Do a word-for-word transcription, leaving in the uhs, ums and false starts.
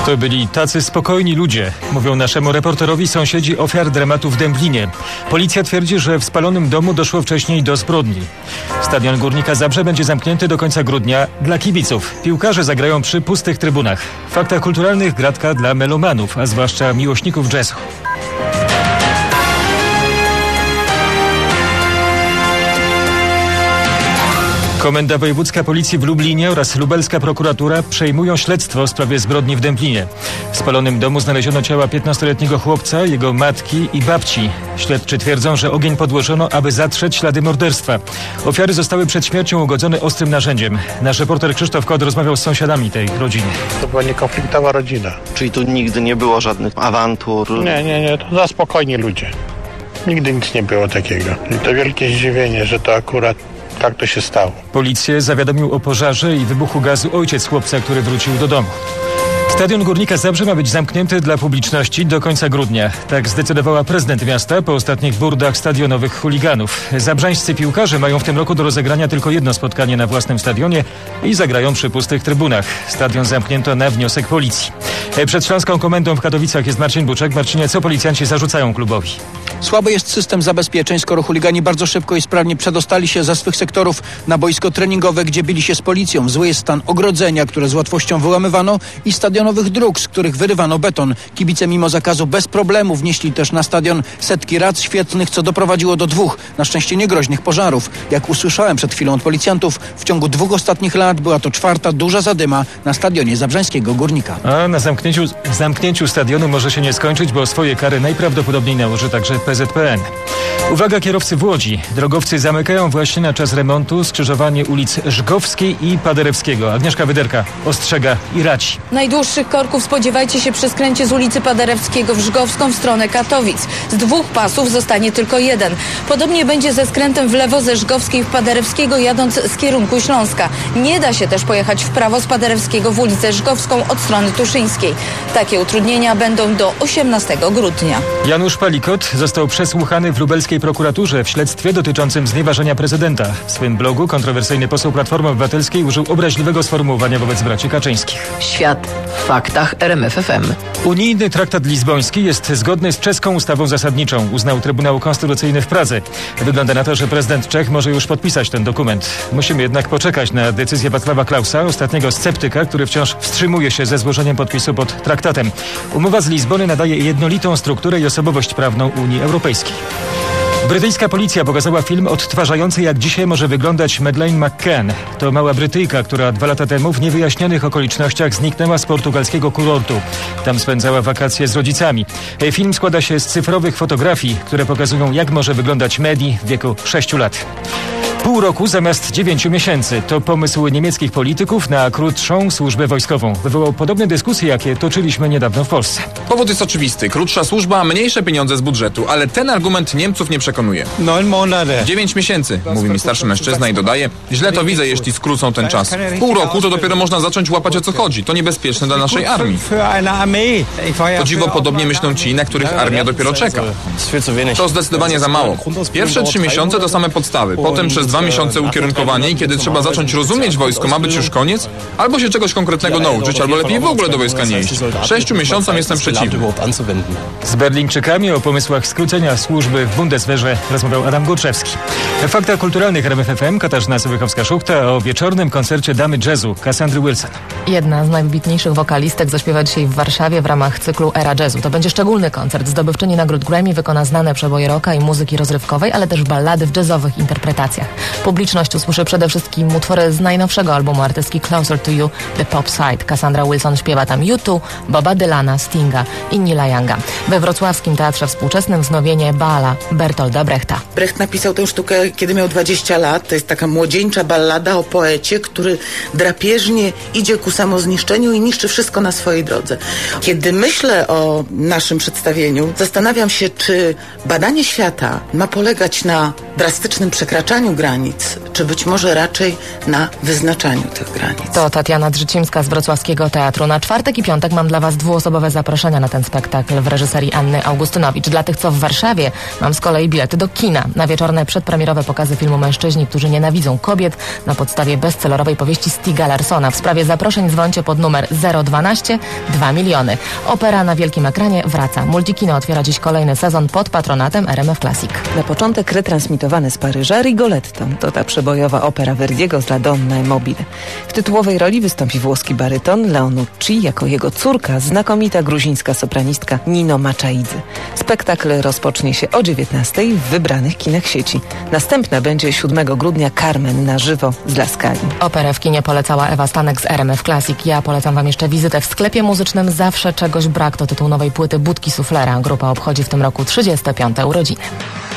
To byli tacy spokojni ludzie, mówią naszemu reporterowi sąsiedzi ofiar dramatu w Dęblinie. Policja twierdzi, że w spalonym domu doszło wcześniej do zbrodni. Stadion Górnika Zabrze będzie zamknięty do końca grudnia dla kibiców. Piłkarze zagrają przy pustych trybunach. W faktach kulturalnych gratka dla melomanów, a zwłaszcza miłośników jazzu. Komenda Wojewódzka Policji w Lublinie oraz lubelska prokuratura przejmują śledztwo w sprawie zbrodni w Dęblinie. W spalonym domu znaleziono ciała piętnastoletniego chłopca, jego matki i babci. Śledczy twierdzą, że ogień podłożono, aby zatrzeć ślady morderstwa. Ofiary zostały przed śmiercią ugodzone ostrym narzędziem. Nasz reporter Krzysztof Kot rozmawiał z sąsiadami tej rodziny. To była niekonfliktowa rodzina. Czyli tu nigdy nie było żadnych awantur? Nie, nie, nie. To za spokojni ludzie. Nigdy nic nie było takiego. I to wielkie zdziwienie, że to akurat tak to się stało. Policję zawiadomił o pożarze i wybuchu gazu ojciec chłopca, który wrócił do domu. Stadion Górnika Zabrze ma być zamknięty dla publiczności do końca grudnia. Tak zdecydowała prezydent miasta po ostatnich burdach stadionowych chuliganów. Zabrzańscy piłkarze mają w tym roku do rozegrania tylko jedno spotkanie na własnym stadionie i zagrają przy pustych trybunach. Stadion zamknięto na wniosek policji. Przed Śląską Komendą w Katowicach jest Marcin Buczek. Marcinie, co policjanci zarzucają klubowi? Słaby jest system zabezpieczeń, skoro chuligani bardzo szybko i sprawnie przedostali się ze swych sektorów na boisko treningowe, gdzie bili się z policją. Zły jest stan ogrodzenia, które z łatwością wyłamywano, i stadionowych dróg, z których wyrywano beton. Kibice mimo zakazu bez problemu wnieśli też na stadion setki rad świetlnych, co doprowadziło do dwóch, na szczęście niegroźnych pożarów. Jak usłyszałem przed chwilą od policjantów, w ciągu dwóch ostatnich lat była to czwarta duża zadyma na stadionie zabrzańskiego Górnika. A na zamknięciu, zamknięciu stadionu może się nie skończyć, bo swoje kary najprawdopodobniej nałoży także P Z P N. Uwaga, kierowcy w Łodzi. Drogowcy zamykają właśnie na czas remontu skrzyżowanie ulic Żgowskiej i Paderewskiego. Agnieszka Wyderka ostrzega i radzi. Najdłuższych korków spodziewajcie się przy skręcie z ulicy Paderewskiego w Żgowską w stronę Katowic. Z dwóch pasów zostanie tylko jeden. Podobnie będzie ze skrętem w lewo ze Żgowskiej w Paderewskiego jadąc z kierunku Śląska. Nie da się też pojechać w prawo z Paderewskiego w ulicę Żgowską od strony Tuszyńskiej. Takie utrudnienia będą do osiemnastego grudnia. Janusz Palikot został przesłuchany w lubelskiej prokuraturze w śledztwie dotyczącym znieważenia prezydenta. W swym blogu kontrowersyjny poseł Platformy Obywatelskiej użył obraźliwego sformułowania wobec braci Kaczyńskich. Świat w faktach R M F F M. Unijny traktat lizboński jest zgodny z czeską ustawą zasadniczą, uznał Trybunał Konstytucyjny w Pradze. Wygląda na to, że prezydent Czech może już podpisać ten dokument. Musimy jednak poczekać na decyzję Wacława Klausa, ostatniego sceptyka, który wciąż wstrzymuje się ze złożeniem podpisu pod traktatem. Umowa z Lizbony nadaje jednolitą strukturę i osobowość prawną Unii Europejskiej. Brytyjska policja pokazała film odtwarzający, jak dzisiaj może wyglądać Madeleine McCann. To mała Brytyjka, która dwa lata temu w niewyjaśnionych okolicznościach zniknęła z portugalskiego kurortu. Tam spędzała wakacje z rodzicami. Film składa się z cyfrowych fotografii, które pokazują, jak może wyglądać Medi w wieku sześciu lat. Pół roku zamiast dziewięciu miesięcy. To pomysł niemieckich polityków na krótszą służbę wojskową. Wywołał podobne dyskusje, jakie toczyliśmy niedawno w Polsce. Powód jest oczywisty. Krótsza służba, mniejsze pieniądze z budżetu, ale ten argument Niemców nie przekonuje. Dziewięć miesięcy, mówi mi starszy mężczyzna i dodaje, źle to widzę, jeśli skrócą ten czas. W pół roku to dopiero można zacząć łapać, o co chodzi. To niebezpieczne dla naszej armii. O dziwo podobnie myślą ci, na których armia dopiero czeka. To zdecydowanie za mało. Pierwsze trzy miesiące to same podstawy, potem przez dwa miesiące ukierunkowanie i kiedy trzeba zacząć rozumieć wojsko, ma być już koniec? Albo się czegoś konkretnego nauczyć, albo lepiej w ogóle do wojska nie iść. Sześciu miesiącom jestem przeciwny. Z Berlińczykami o pomysłach skrócenia służby w Bundeswehrze rozmawiał Adam Górczewski. W faktach kulturalnych R M F F M Katarzyna Sowychowska-Szuchta o wieczornym koncercie damy jazzu Cassandry Wilson. Jedna z najwybitniejszych wokalistek zaśpiewa dzisiaj w Warszawie w ramach cyklu Era Jazzu. To będzie szczególny koncert. Zdobywczyni nagród Grammy wykona znane przeboje rocka i muzyki rozrywkowej, ale też ballady w jazzowych interpretacjach. Publiczność usłyszy przede wszystkim utwory z najnowszego albumu artystki Closer to You, The Pop Side. Cassandra Wilson śpiewa tam U two, Boba Dylana, Stinga i Neila Younga. We wrocławskim Teatrze Współczesnym wznowienie Baala Bertolda Brechta. Brecht napisał tę sztukę, kiedy miał dwadzieścia lat. To jest taka młodzieńcza ballada o poecie, który drapieżnie idzie ku samozniszczeniu i niszczy wszystko na swojej drodze. Kiedy myślę o naszym przedstawieniu, zastanawiam się, czy badanie świata ma polegać na drastycznym przekraczaniu granic, granic, czy być może raczej na wyznaczaniu tych granic. To Tatiana Drzycimska z Wrocławskiego Teatru. Na czwartek i piątek mam dla Was dwuosobowe zaproszenia na ten spektakl w reżyserii Anny Augustynowicz. Dla tych, co w Warszawie, mam z kolei bilety do kina na wieczorne przedpremierowe pokazy filmu Mężczyźni, którzy nienawidzą kobiet na podstawie bestsellerowej powieści Stiga Larsona. W sprawie zaproszeń dzwońcie pod numer zero dwanaście dwa miliony. Opera na wielkim ekranie wraca. Multikino otwiera dziś kolejny sezon pod patronatem R M F Classic. Na początek retransmitowany z Paryża Rigoletto. To ta przebojowa opera Verdiego z La Donna e Mobile. W tytułowej roli wystąpi włoski baryton Leonucci, jako jego córka znakomita gruzińska sopranistka Nino Maczaidze. Spektakl rozpocznie się o dziewiętnastej w wybranych kinach sieci. Następna będzie siódmego grudnia Carmen na żywo z La Scali. Operę w kinie polecała Ewa Stanek z R M F Classic. Ja polecam Wam jeszcze wizytę w sklepie muzycznym Zawsze czegoś brak. To tytuł nowej płyty Budki Suflera. Grupa obchodzi w tym roku trzydzieste piąte urodziny.